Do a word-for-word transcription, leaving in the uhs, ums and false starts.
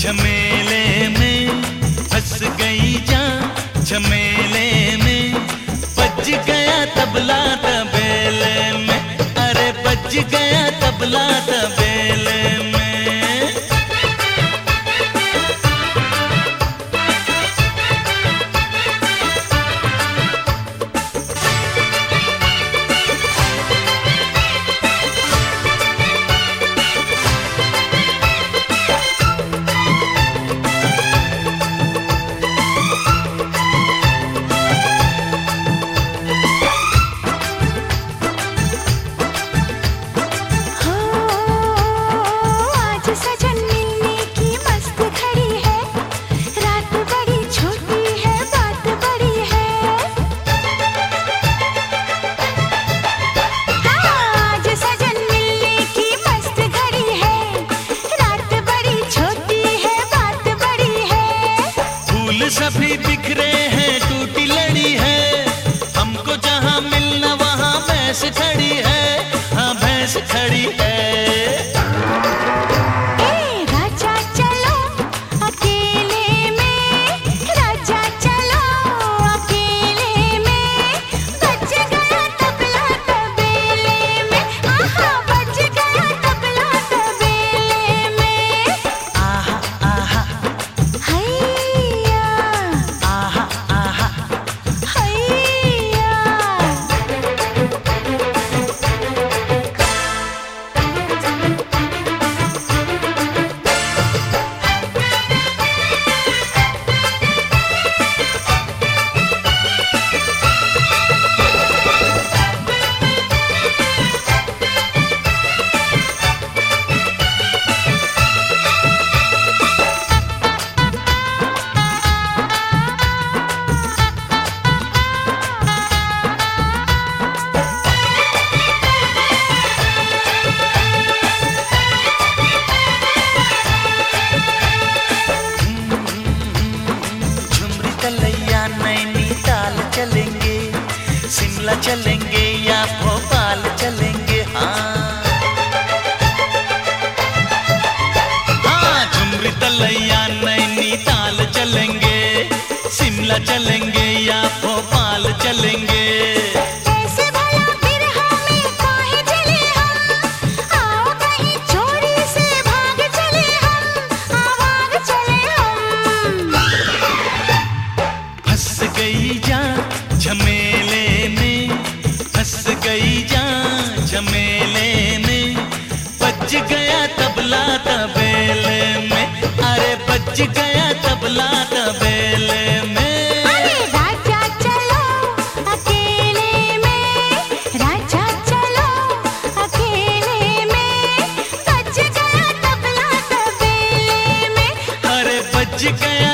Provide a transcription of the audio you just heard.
झमेले में फंस गई जान झमेले में बज गया तबला तबेले में, अरे बज गया तबला तबेले में। सभी बिखरे हैं टूटी लड़ी है, हमको जहाँ मिलना वहाँ भैंस खड़ी है, हाँ भैंस खड़ी है। ए राजा चलो अकेले में, राजा चलो अकेले में, बज गया तबला तबेले में, आहा बज गया तबला तबेले में। आहा आहा हैया आहा आहा हैया। नैनीताल चलेंगे, शिमला चलेंगे या भोपाल चलेंगे, हाँ हाँ झुमरी तलैया नैनीताल चलेंगे, शिमला चलेंगे या भोपाल चलेंगे। ऐसे भला बिरहा में काहे चले हम, आओ कहीं चोरी से भाग चले हम, हाँ भाग चले हम। फंस गई जान झमेले में, फंस गई जान झमेले में, बज गया तबला तबेले में, अरे बज गया तबला तबेले में। अरे राजा चलो अकेले में, राजा चलो अकेले में, बज गया तबला तबेले में, अरे बज गया